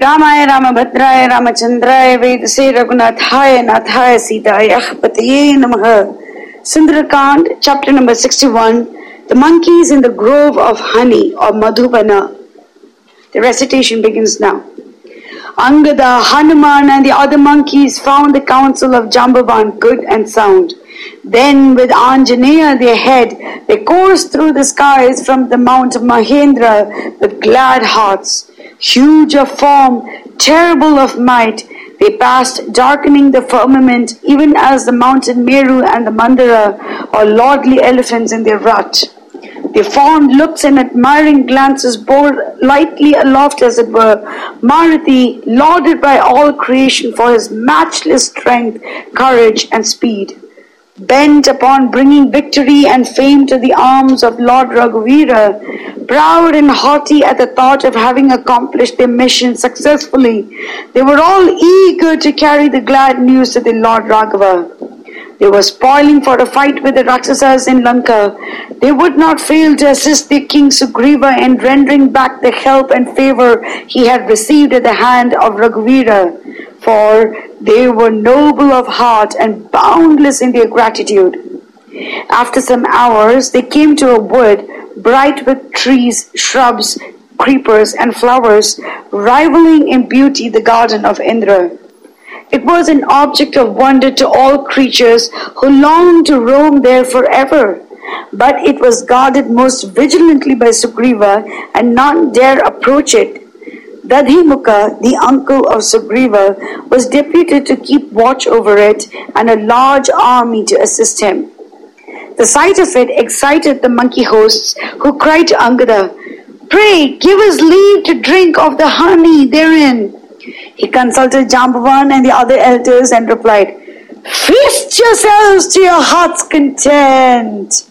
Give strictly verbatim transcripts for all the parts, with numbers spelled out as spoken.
रामाय रामभद्राय रामचंद्राय वेदसे रघुनाथाय नाथाय सीताय पतये नमः. Sundarakand, chapter number sixty-one, the monkeys in the grove of honey or Madhubana. The recitation begins now. Angada, Hanuman and the other monkeys found the counsel of Jambavan good and sound. Then with Anjaneya their head, they coursed through the skies from the Mount of Mahendra with glad hearts. Huge of form, terrible of might, they passed, darkening the firmament, even as the mountain Meru and the Mandara, or lordly elephants in their rut. Their fond looks and admiring glances bore lightly aloft, as it were, Maruti, lauded by all creation for his matchless strength, courage, and speed. Bent upon bringing victory and fame to the arms of Lord Raghuvira, proud and haughty at the thought of having accomplished their mission successfully, they were all eager to carry the glad news to the Lord Raghava. They were spoiling for a fight with the Rakshasas in Lanka. They would not fail to assist their king Sugriva in rendering back the help and favor he had received at the hand of Raghuvira, for they were noble of heart and boundless in their gratitude. After some hours, they came to a wood bright with trees, shrubs, creepers, and flowers, rivaling in beauty the garden of Indra. It was an object of wonder to all creatures who longed to roam there forever. But it was guarded most vigilantly by Sugriva, and none dare approach it. Dadhimukha, the uncle of Sugriva, was deputed to keep watch over it, and a large army to assist him. The sight of it excited the monkey hosts, who cried to Angada, "Pray, give us leave to drink of the honey therein." He consulted Jambavan and the other elders and replied, "Feast yourselves to your heart's content."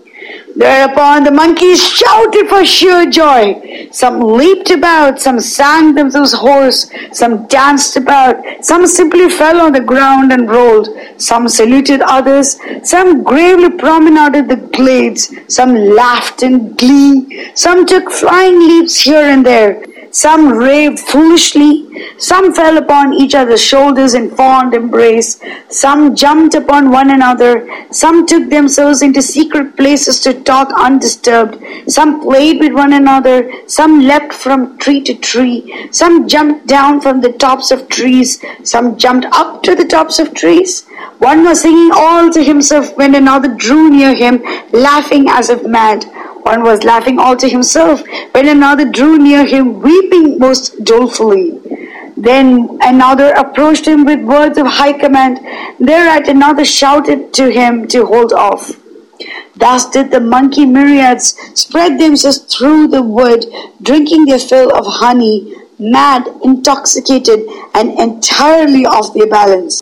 Thereupon the monkeys shouted for sheer joy. Some leaped about, some sang themselves hoarse, some danced about, some simply fell on the ground and rolled, some saluted others, some gravely promenaded the glades, some laughed in glee, some took flying leaps here and there, some raved foolishly, some fell upon each other's shoulders in fond embrace, some jumped upon one another, some took themselves into secret places to talk undisturbed, some played with one another, some leapt from tree to tree, some jumped down from the tops of trees, some jumped up to the tops of trees. One was singing all to himself when another drew near him, laughing as if mad. One was laughing all to himself when another drew near him, weeping most dolefully. Then another approached him with words of high command. Thereat another shouted to him to hold off. Thus did the monkey myriads spread themselves through the wood, drinking their fill of honey, mad, intoxicated, and entirely off their balance.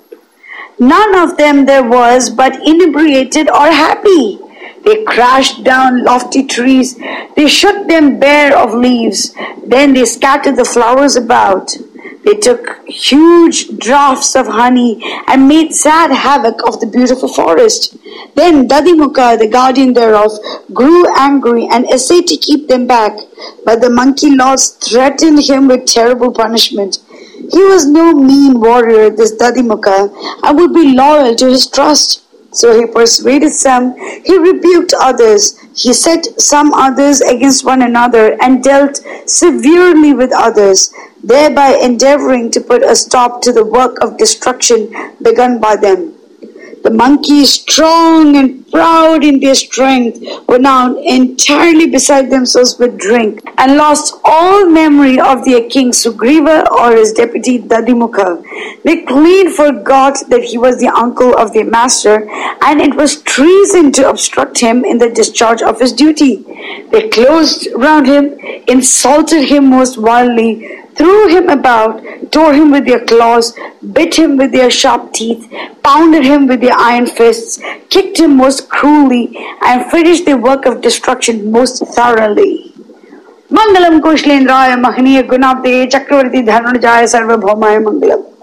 None of them there was but inebriated or happy. They crashed down lofty trees, they shook them bare of leaves, then they scattered the flowers about. They took huge draughts of honey and made sad havoc of the beautiful forest. Then Dadhimukha, the guardian thereof, grew angry and essayed to keep them back, but the monkey lords threatened him with terrible punishment. He was no mean warrior, this Dadhimukha, and would be loyal to his trust. So he persuaded some, he rebuked others, he set some others against one another and dealt severely with others, thereby endeavoring to put a stop to the work of destruction begun by them. The monkeys, strong and proud in their strength, were now entirely beside themselves with drink and lost all memory of their king Sugriva or his deputy Dadhimukha. They clean forgot that he was the uncle of their master, and it was treason to obstruct him in the discharge of his duty. They closed round him, insulted him most wildly, threw him about, tore him with their claws, bit him with their sharp teeth, pounded him with their iron fists, kicked him most cruelly, and finished their work of destruction most thoroughly. Mangalam Kushlendraya Mahaniya Gunabde Chakravarti Dhanurjaya Sarvabhaumaya Mangalam.